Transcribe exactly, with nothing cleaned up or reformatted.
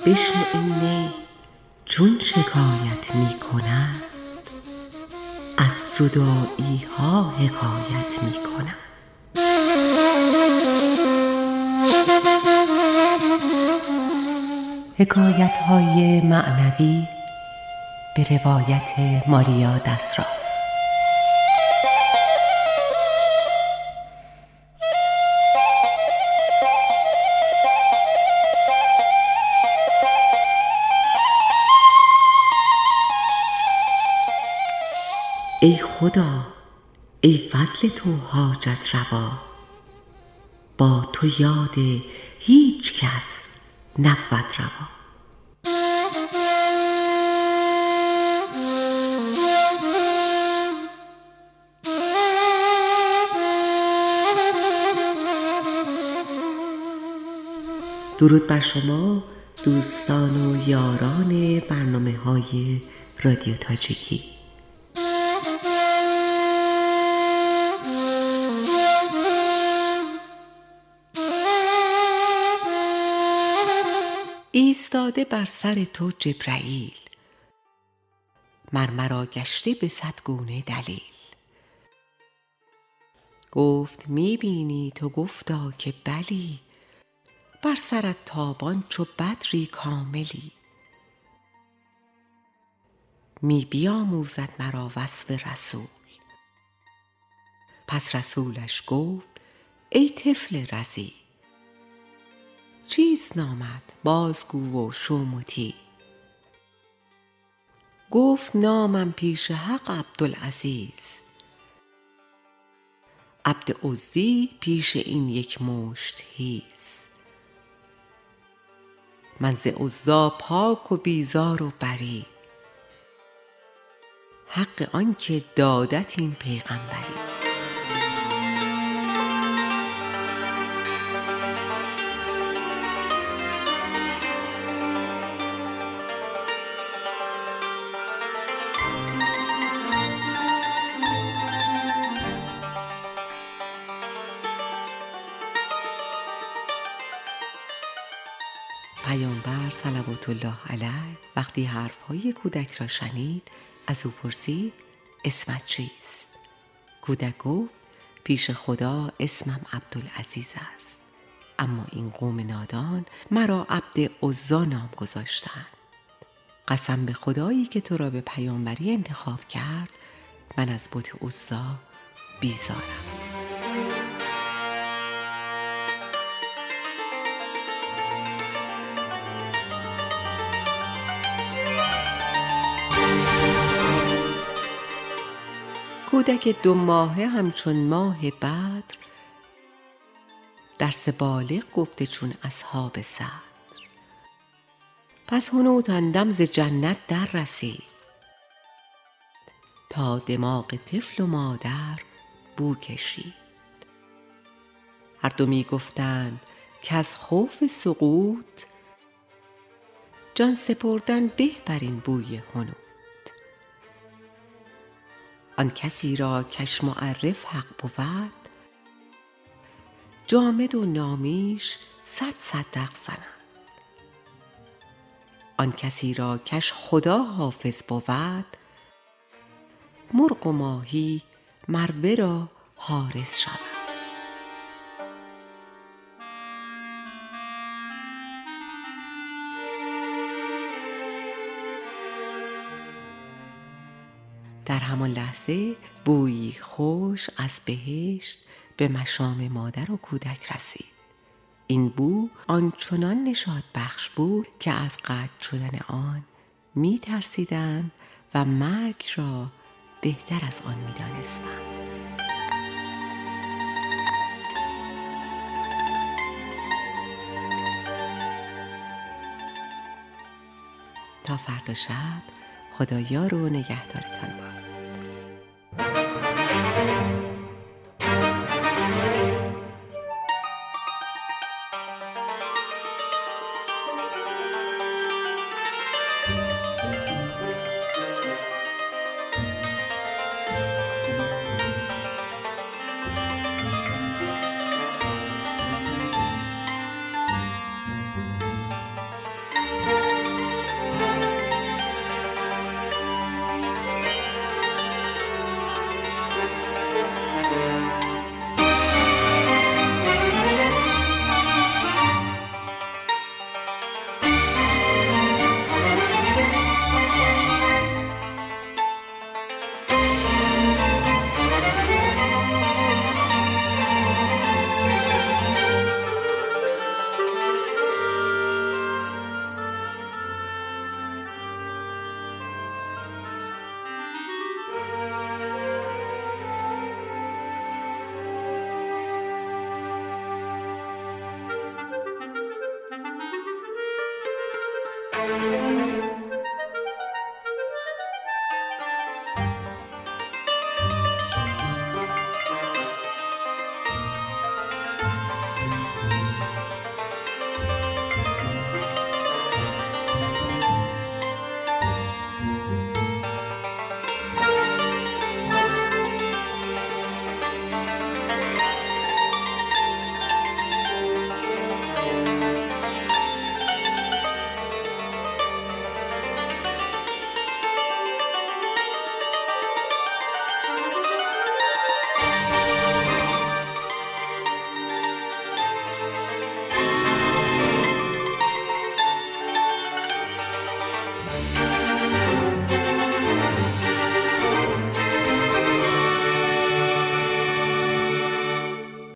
بشنو این نی چون شکایت می کند، از جدایی ها حکایت می کند. حکایت های معنوی به روایت ماریا دسراف. ای خدا، ای فضل تو حاجت روا، با تو یاد هیچ کس نبود روا. درود بر شما دوستان و یاران برنامه های رادیو تاجیکی. ایستاده بر سر تو جبرئیل، مر مرا گشته به صد گونه دلیل. گفت می بینی تو؟ گفتا که بلی، بر سرت تابان چو بدری کاملی. می بیاموزد مرا وصف رسول، پس رسولش گفت ای طفل رضی، چیست نامت؟ بازگو و شو مطیع. گفت نامم پیش حق عبدالعزیز، عبد عزی پیش این یک مشت هیز. من ز عزی پاک و بیزار و بری، حق آن که دادت این پیغمبری. پیامبر صلوات الله علیه وقتی حرفهای کودک را شنید، از او پرسید اسمت چیست؟ کودک گفت پیش خدا اسمم عبدالعزیز است، اما این قوم نادان مرا عبد عزی نام گذاشتند. قسم به خدایی که تو را به پیامبری انتخاب کرد، من از بت عزی بیزارم. کودک دو ماهه همچون ماه بدر، درس بالغ گفته چون اصحاب صدر. پس هنوز آن دم ز جنت در رسید، تا دماغ طفل و مادر بو کشید. هر دو می گفتند که از خوف سقوط، جان سپردن به بر این بوی هنوط. آن کسی را کش معرف حق بود، جامد و نامیش صد صدق زند. آن کسی را کش خدا حافظ بود، مرغ و ماهی مر ورا حارس شود. در همان لحظه بویی خوش از بهشت به مشام مادر و کودک رسید. این بو آنچنان نشاط بخش بود که از قطع شدن آن می ترسیدند و مرگ را بهتر از آن می دانستند. تا فردا شب خدا یار و نگهدارتان باد.